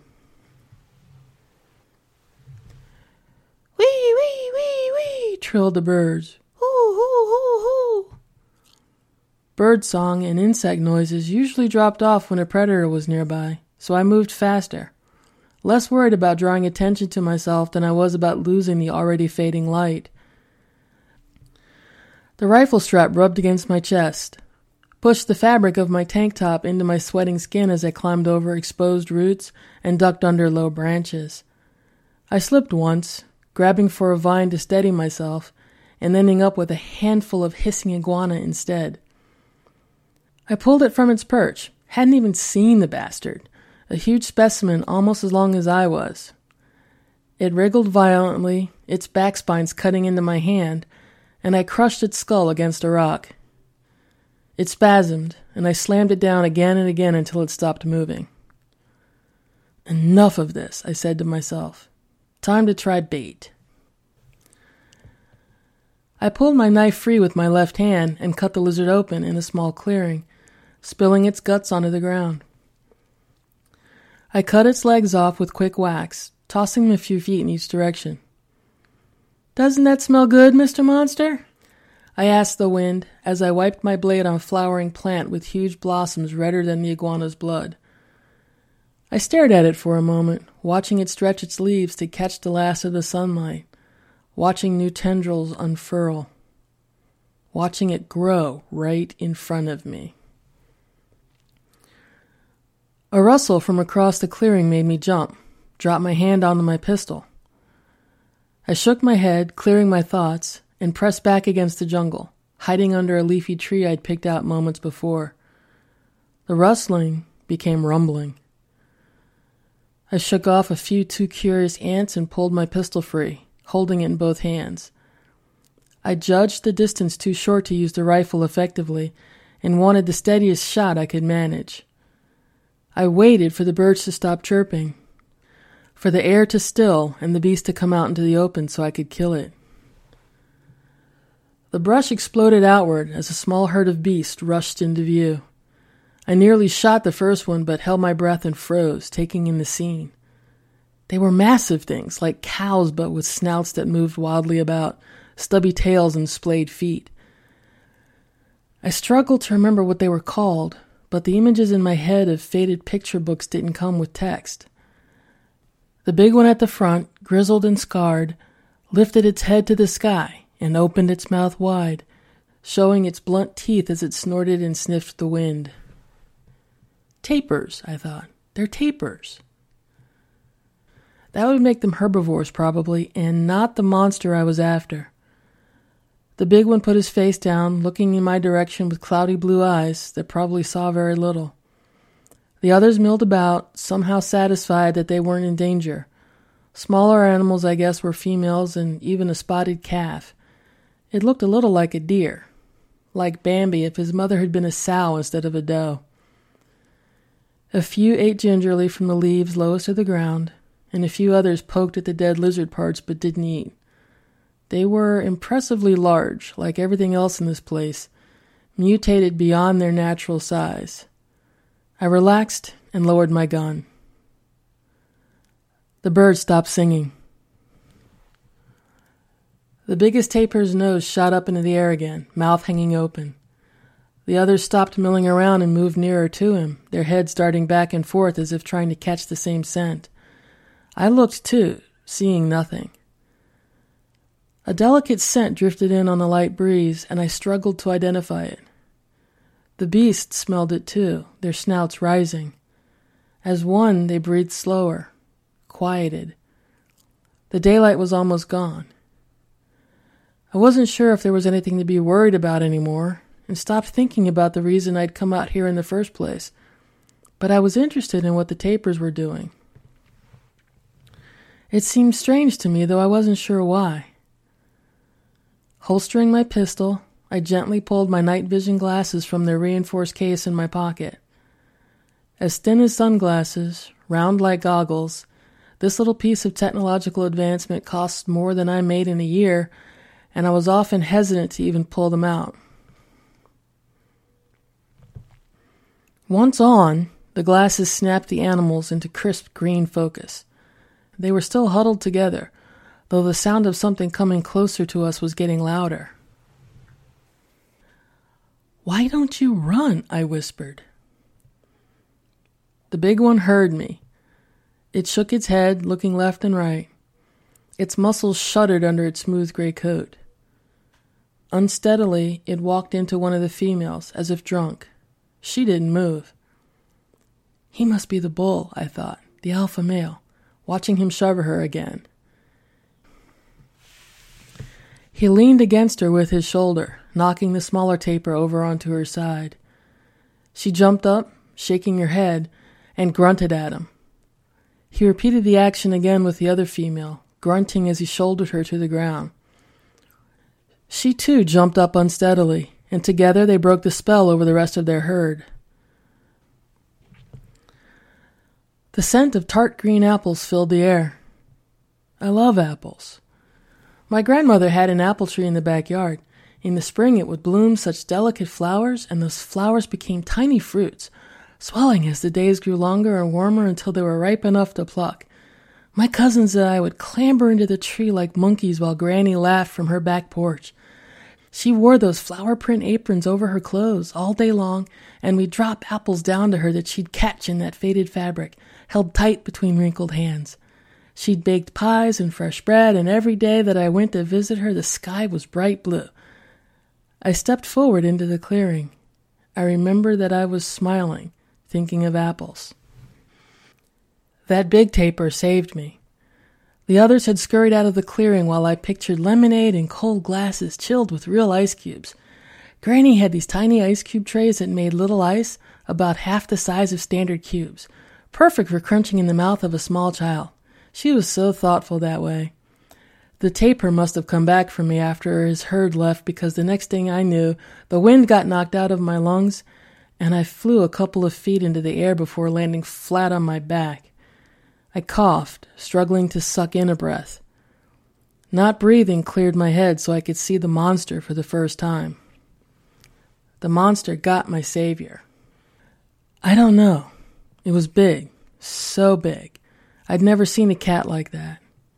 "Wee, wee, wee, wee," trilled the birds. "Hoo, hoo, hoo, hoo." Bird song and insect noises usually dropped off when a predator was nearby, so I moved faster, less worried about drawing attention to myself than I was about losing the already fading light. The rifle strap rubbed against my chest, pushed the fabric of my tank top into my sweating skin as I climbed over exposed roots and ducked under low branches. I slipped once, grabbing for a vine to steady myself, and ending up with a handful of hissing iguana instead. I pulled it from its perch, hadn't even seen the bastard, a huge specimen almost as long as I was. It wriggled violently, its back spines cutting into my hand, and I crushed its skull against a rock. It spasmed, and I slammed it down again and again until it stopped moving. Enough of this, I said to myself. Time to try bait. I pulled my knife free with my left hand and cut the lizard open in a small clearing, spilling its guts onto the ground. I cut its legs off with quick wax, tossing them a few feet in each direction. "Doesn't that smell good, Mister Monster?" I asked the wind as I wiped my blade on a flowering plant with huge blossoms redder than the iguana's blood. I stared at it for a moment, watching it stretch its leaves to catch the last of the sunlight, watching new tendrils unfurl, watching it grow right in front of me. A rustle from across the clearing made me jump, drop my hand onto my pistol. I shook my head, clearing my thoughts, and pressed back against the jungle, hiding under a leafy tree I'd picked out moments before. The rustling became rumbling. I shook off a few too curious ants and pulled my pistol free, holding it in both hands. I judged the distance too short to use the rifle effectively and wanted the steadiest shot I could manage. I waited for the birds to stop chirping, for the air to still and the beast to come out into the open so I could kill it. The brush exploded outward as a small herd of beasts rushed into view. I nearly shot the first one, but held my breath and froze, taking in the scene. They were massive things, like cows but with snouts that moved wildly about, stubby tails and splayed feet. I struggled to remember what they were called, but the images in my head of faded picture books didn't come with text. The big one at the front, grizzled and scarred, lifted its head to the sky and opened its mouth wide, showing its blunt teeth as it snorted and sniffed the wind. Tapirs, I thought. They're tapirs. That would make them herbivores, probably, and not the monster I was after. The big one put his face down, looking in my direction with cloudy blue eyes that probably saw very little. The others milled about, somehow satisfied that they weren't in danger. Smaller animals, I guess, were females and even a spotted calf. It looked a little like a deer, like Bambi if his mother had been a sow instead of a doe. A few ate gingerly from the leaves lowest to the ground, and a few others poked at the dead lizard parts but didn't eat. They were impressively large, like everything else in this place, mutated beyond their natural size. I relaxed and lowered my gun. The bird stopped singing. The biggest tapir's nose shot up into the air again, mouth hanging open. The others stopped milling around and moved nearer to him, their heads darting back and forth as if trying to catch the same scent. I looked too, seeing nothing. A delicate scent drifted in on the light breeze, and I struggled to identify it. The beasts smelled it too, their snouts rising. As one, they breathed slower, quieted. The daylight was almost gone. I wasn't sure if there was anything to be worried about anymore, and stopped thinking about the reason I'd come out here in the first place. But I was interested in what the tapirs were doing. It seemed strange to me, though I wasn't sure why. Holstering my pistol, I gently pulled my night vision glasses from their reinforced case in my pocket. As thin as sunglasses, round like goggles, this little piece of technological advancement cost more than I made in a year, and I was often hesitant to even pull them out. Once on, the glasses snapped the animals into crisp green focus. They were still huddled together, though the sound of something coming closer to us was getting louder. "Why don't you run?" I whispered. The big one heard me. It shook its head, looking left and right. Its muscles shuddered under its smooth gray coat. Unsteadily, it walked into one of the females, as if drunk. She didn't move. He must be the bull, I thought, the alpha male, watching him shove her again. He leaned against her with his shoulder, knocking the smaller tapir over onto her side. She jumped up, shaking her head, and grunted at him. He repeated the action again with the other female, grunting as he shouldered her to the ground. She too jumped up unsteadily, and together they broke the spell over the rest of their herd. The scent of tart green apples filled the air. I love apples. My grandmother had an apple tree in the backyard. In the spring it would bloom such delicate flowers, and those flowers became tiny fruits, swelling as the days grew longer and warmer until they were ripe enough to pluck. My cousins and I would clamber into the tree like monkeys while Granny laughed from her back porch. She wore those flower print aprons over her clothes all day long, and we'd drop apples down to her that she'd catch in that faded fabric, held tight between wrinkled hands. She'd baked pies and fresh bread, and every day that I went to visit her, the sky was bright blue. I stepped forward into the clearing. I remember that I was smiling, thinking of apples. That big tapir saved me. The others had scurried out of the clearing while I pictured lemonade in cold glasses chilled with real ice cubes. Granny had these tiny ice cube trays that made little ice about half the size of standard cubes, perfect for crunching in the mouth of a small child. She was so thoughtful that way. The tapir must have come back for me after his herd left, because the next thing I knew, the wind got knocked out of my lungs, and I flew a couple of feet into the air before landing flat on my back. I coughed, struggling to suck in a breath. Not breathing cleared my head so I could see the monster for the first time. The monster got my savior. I don't know. It was big, so big. I'd never seen a cat like that.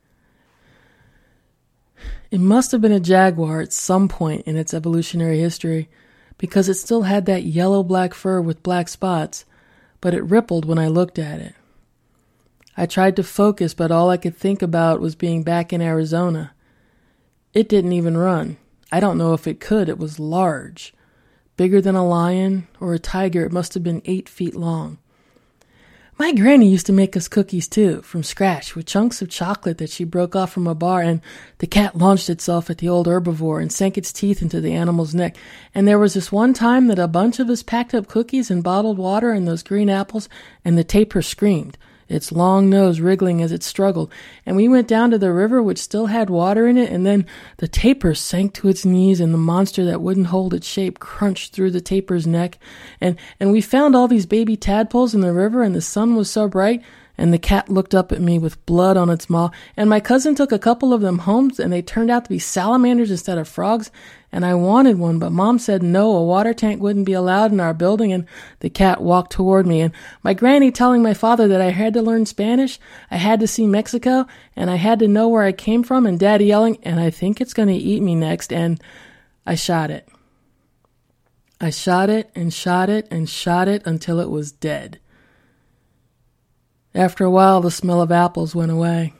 It must have been a jaguar at some point in its evolutionary history, because it still had that yellow-black fur with black spots, but it rippled when I looked at it. I tried to focus, but all I could think about was being back in Arizona. It didn't even run. I don't know if it could. It was large. Bigger than a lion or a tiger. It must have been eight feet long. My granny used to make us cookies, too, from scratch, with chunks of chocolate that she broke off from a bar, and the cat launched itself at the old herbivore and sank its teeth into the animal's neck. And there was this one time that a bunch of us packed up cookies and bottled water and those green apples, and the tapir screamed, its long nose wriggling as it struggled, and we went down to the river, which still had water in it, and then the tapir sank to its knees, and the monster that wouldn't hold its shape crunched through the tapir's neck, and, and we found all these baby tadpoles in the river, and the sun was so bright, and the cat looked up at me with blood on its maw, and my cousin took a couple of them home, and they turned out to be salamanders instead of frogs, and I wanted one, but Mom said no, a water tank wouldn't be allowed in our building, and the cat walked toward me, and my granny telling my father that I had to learn Spanish, I had to see Mexico, and I had to know where I came from, and Daddy yelling, and I think it's going to eat me next, and I shot it. I shot it and shot it and shot it until it was dead. After a while, the smell of apples went away.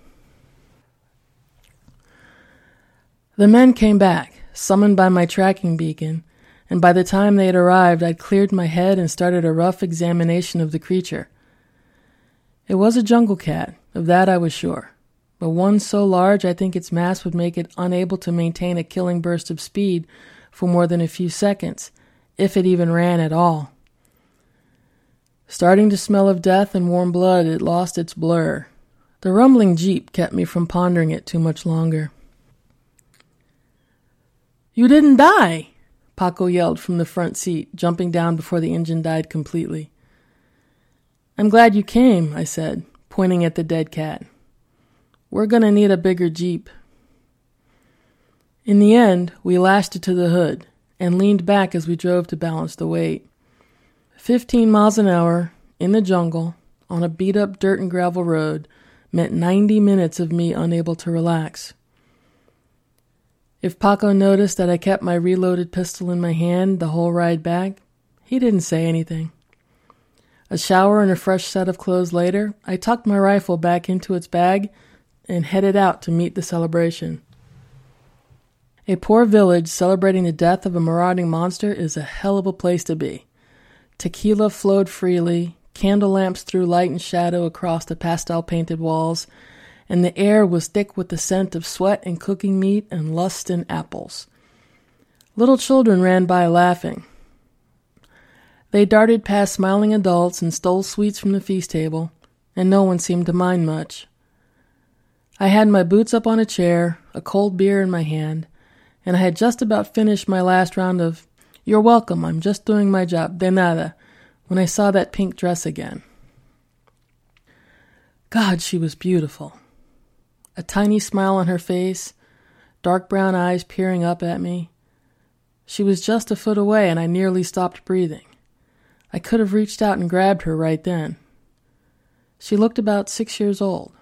The men came back, summoned by my tracking beacon, and by the time they had arrived, I'd cleared my head and started a rough examination of the creature. It was a jungle cat, of that I was sure, but one so large I think its mass would make it unable to maintain a killing burst of speed for more than a few seconds, if it even ran at all. Starting to smell of death and warm blood, it lost its blur. The rumbling jeep kept me from pondering it too much longer. "You didn't die!" Paco yelled from the front seat, jumping down before the engine died completely. "I'm glad you came," I said, pointing at the dead cat. "We're going to need a bigger jeep." In the end, we lashed it to the hood and leaned back as we drove to balance the weight. Fifteen miles an hour, in the jungle, on a beat-up dirt and gravel road, meant ninety minutes of me unable to relax. If Paco noticed that I kept my reloaded pistol in my hand the whole ride back, he didn't say anything. A shower and a fresh set of clothes later, I tucked my rifle back into its bag and headed out to meet the celebration. A poor village celebrating the death of a marauding monster is a hell of a place to be. Tequila flowed freely, candle lamps threw light and shadow across the pastel-painted walls, and the air was thick with the scent of sweat and cooking meat and lust and apples. Little children ran by laughing. They darted past smiling adults and stole sweets from the feast table, and no one seemed to mind much. I had my boots up on a chair, a cold beer in my hand, and I had just about finished my last round of "You're welcome, I'm just doing my job, de nada," when I saw that pink dress again. God, she was beautiful. A tiny smile on her face, dark brown eyes peering up at me. She was just a foot away, and I nearly stopped breathing. I could have reached out and grabbed her right then. She looked about six years old.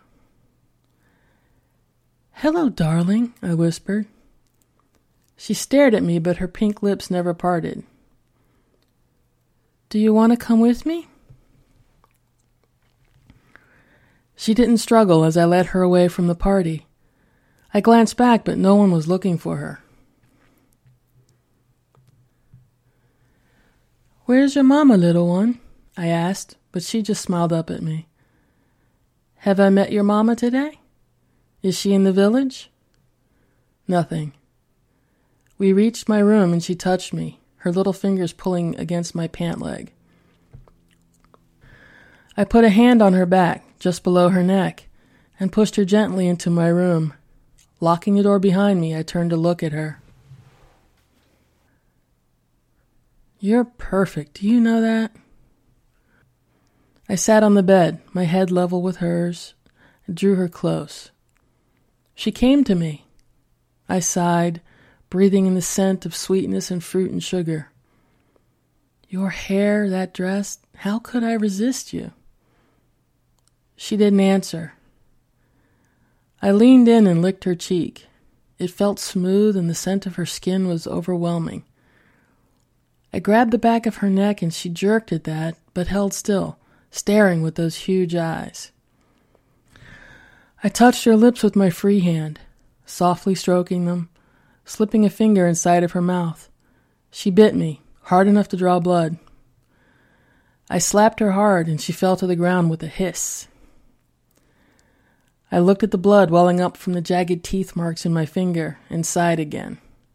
"Hello, darling," I whispered. She stared at me, but her pink lips never parted. "Do you want to come with me?" She didn't struggle as I led her away from the party. I glanced back, but no one was looking for her. "Where's your mama, little one?" I asked, but she just smiled up at me. "Have I met your mama today? Is she in the village?" Nothing. We reached my room and she touched me, her little fingers pulling against my pant leg. I put a hand on her back, just below her neck, and pushed her gently into my room. Locking the door behind me, I turned to look at her. "You're perfect, do you know that?" I sat on the bed, my head level with hers, and drew her close. She came to me. I sighed, breathing in the scent of sweetness and fruit and sugar. "Your hair, that dress, how could I resist you?" She didn't answer. I leaned in and licked her cheek. It felt smooth and the scent of her skin was overwhelming. I grabbed the back of her neck and she jerked at that, but held still, staring with those huge eyes. I touched her lips with my free hand, softly stroking them, slipping a finger inside of her mouth. She bit me, hard enough to draw blood. I slapped her hard and she fell to the ground with a hiss. I looked at the blood welling up from the jagged teeth marks in my finger and sighed again.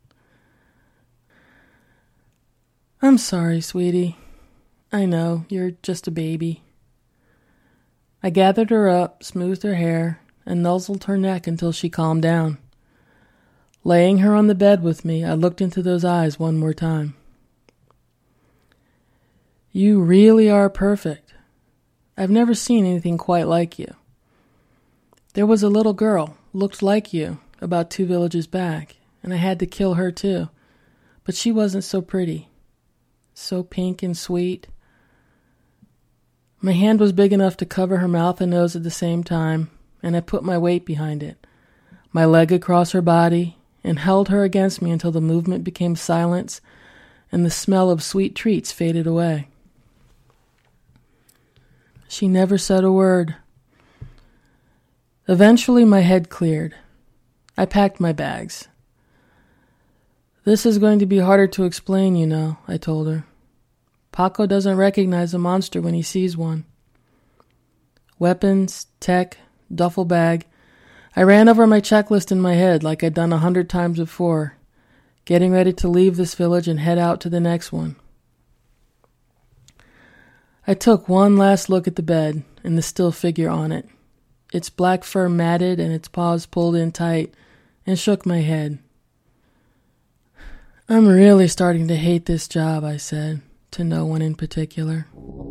"I'm sorry, sweetie. I know, you're just a baby." I gathered her up, smoothed her hair, and nuzzled her neck until she calmed down. Laying her on the bed with me, I looked into those eyes one more time. "You really are perfect. I've never seen anything quite like you. There was a little girl, looked like you, about two villages back, and I had to kill her too. But she wasn't so pretty. So pink and sweet." My hand was big enough to cover her mouth and nose at the same time, and I put my weight behind it, my leg across her body, and held her against me until the movement became silence and the smell of sweet treats faded away. She never said a word. Eventually my head cleared. I packed my bags. "This is going to be harder to explain, you know," I told her. "Paco doesn't recognize a monster when he sees one." Weapons, tech, duffel bag. I ran over my checklist in my head like I'd done a hundred times before, getting ready to leave this village and head out to the next one. I took one last look at the bed and the still figure on it, its black fur matted and its paws pulled in tight, and shook my head. "I'm really starting to hate this job," I said, to no one in particular.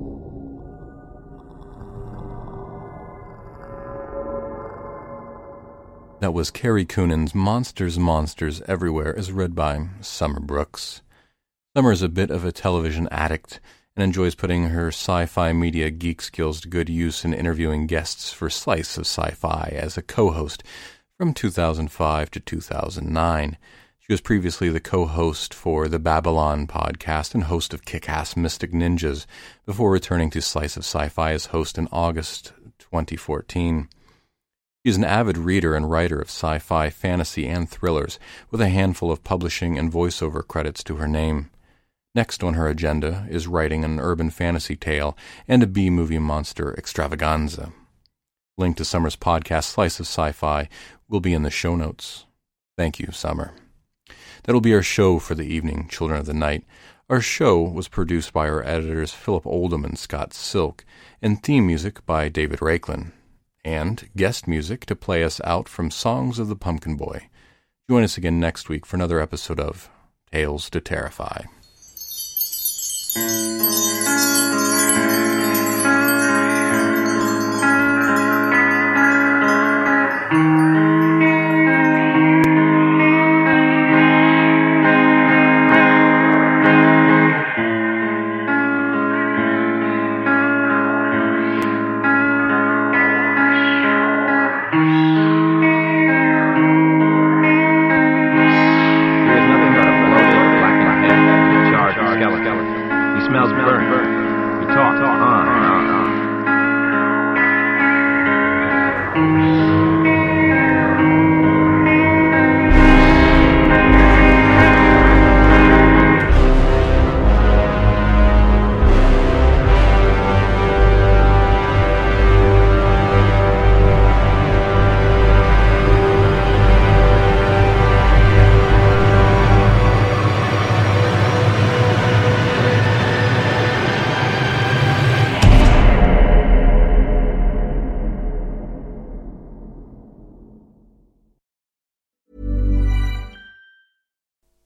That was Carrie Coonan's Monsters, Monsters Everywhere, as read by Summer Brooks. Summer is a bit of a television addict and enjoys putting her sci-fi media geek skills to good use in interviewing guests for Slice of Sci-Fi as a co-host from two thousand five to two thousand nine. She was previously the co-host for the Babylon podcast and host of Kick-Ass Mystic Ninjas before returning to Slice of Sci-Fi as host in August twenty fourteen. She is an avid reader and writer of sci-fi, fantasy, and thrillers, with a handful of publishing and voiceover credits to her name. Next on her agenda is writing an urban fantasy tale and a B-movie monster extravaganza. Link to Summer's podcast, Slice of Sci-Fi, will be in the show notes. Thank you, Summer. That'll be our show for the evening, Children of the Night. Our show was produced by our editors Philip Oldham and Scott Silk, and theme music by David Raiklin, and guest music to play us out from Songs of the Pumpkin Boy. Join us again next week for another episode of Tales to Terrify.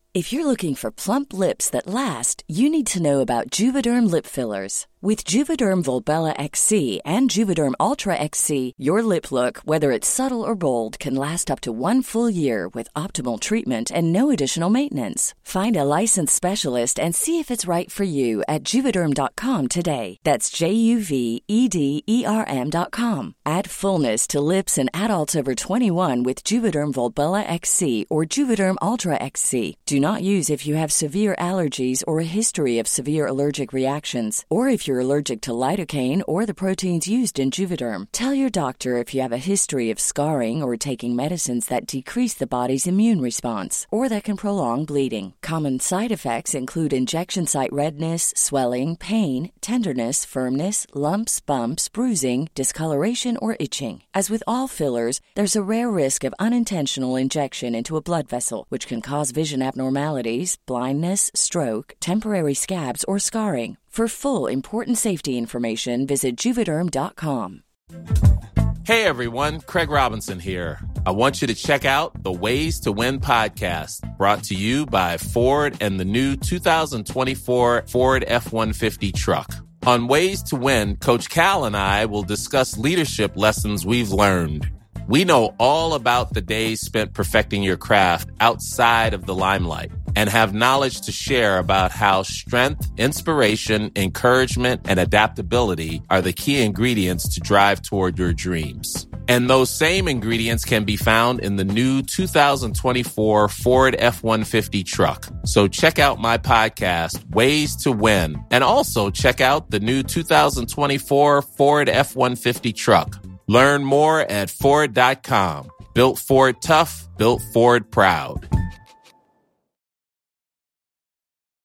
If you're looking for plump lips that last, you need to know about Juvederm lip fillers. With Juvederm Volbella X C and Juvederm Ultra X C, your lip look, whether it's subtle or bold, can last up to one full year with optimal treatment and no additional maintenance. Find a licensed specialist and see if it's right for you at Juvederm dot com today. That's J U V E D E R M dot com. Add fullness to lips in adults over twenty-one with Juvederm Volbella X C or Juvederm Ultra X C. Do not use if you have severe allergies or a history of severe allergic reactions, or if you're allergic to lidocaine or the proteins used in Juvederm. Tell your doctor if you have a history of scarring or taking medicines that decrease the body's immune response or that can prolong bleeding. Common side effects include injection site redness, swelling, pain, tenderness, firmness, lumps, bumps, bruising, discoloration, or itching. As with all fillers, there's a rare risk of unintentional injection into a blood vessel, which can cause vision abnormalities, blindness, stroke, temporary scabs, or scarring. For full, important safety information, visit Juvederm dot com. Hey everyone, Craig Robinson here. I want you to check out the Ways to Win podcast, brought to you by Ford and the new two thousand twenty-four Ford F one fifty truck. On Ways to Win, Coach Cal and I will discuss leadership lessons we've learned. We know all about the days spent perfecting your craft outside of the limelight and have knowledge to share about how strength, inspiration, encouragement, and adaptability are the key ingredients to drive toward your dreams. And those same ingredients can be found in the new two thousand twenty-four Ford F one fifty truck. So check out my podcast, Ways to Win, and also check out the new two thousand twenty-four Ford F one fifty truck. Learn more at Ford dot com. Built Ford tough, built Ford proud.